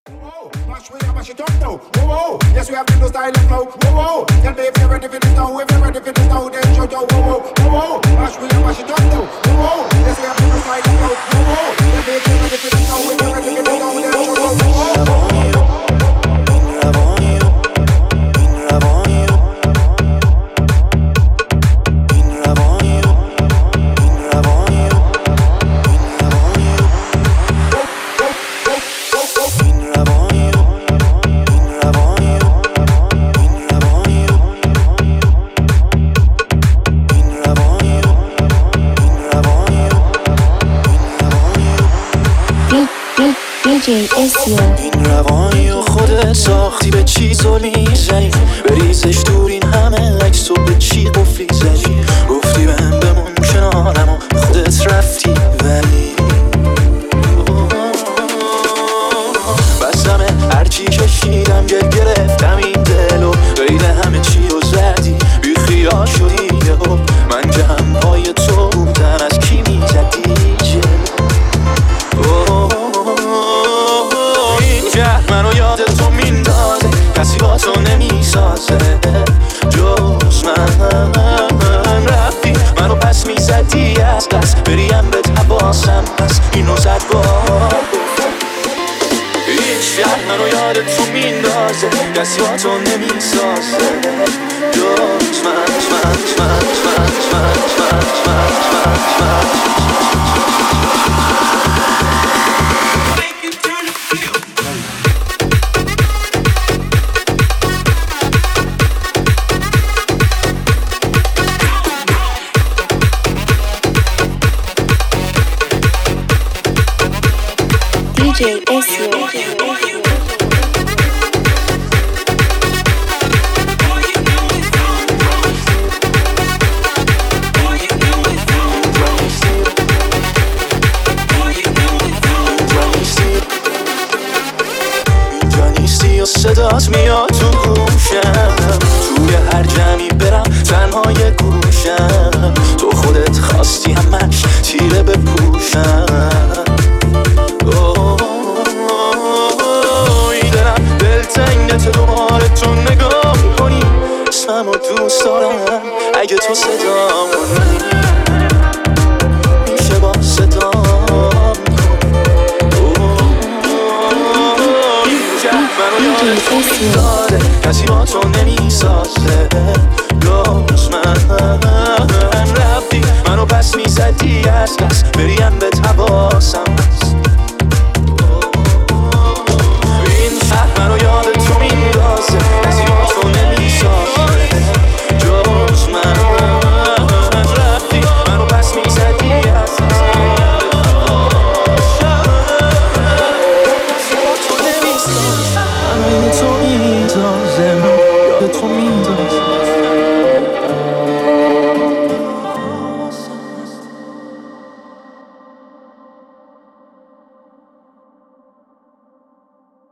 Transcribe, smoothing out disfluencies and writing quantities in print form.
Mash we a mash it up now. Whoa, whoa. Yes, we have the new style and flow. Whoa, whoa. Tell me if you're ready for this now. If you're ready for this now, then show your whoa, whoa, whoa, whoa. Mash we a mash it up now. Whoa, whoa. Yes, we have the new style and flow. Whoa, whoa. Tell me if you're ready for this now. If you're ready for this now, then show your whoa, whoa. این روانی و خودت ساختی به چی ظلمی زنی بریزش دور این همه عکس و به چی قفلی زنی گفتی بهم بمون کنارم و خودت رفتی ولی بستمه هرچی کشیدم گل گرفتم این دل و غیر همه چی رو زدی بی خیال شدی یهو من که هم پای تو بودم از کی میزدی منو یاد تو میندازه کسی با تو نمیسازه جز من رفتی منو پس میزدی از دست بریم به حواسم پس اینو زد با این شهر منو یاد تو میندازه کسی با تو نمیسازه جز من DJ Ezio. صدات میاد تو گوشم توی هر جمعی برم تنهای گوشم تو خودت خواستی همش تیره بپوشم دلم دلتنگت دوباره تو نگاه کنی اسممو دوست دارم اگه تو صدام کنی میشه با صدام منو یاد تو میداره کسی با تو نمیسازه جز من رفتی منو پس میزدی از دست بریم به حواسم این شهر منو یاد تو میندازه کسی با تو نمیسازه جز من رفتی منو پس میزدی از دست تو میندازه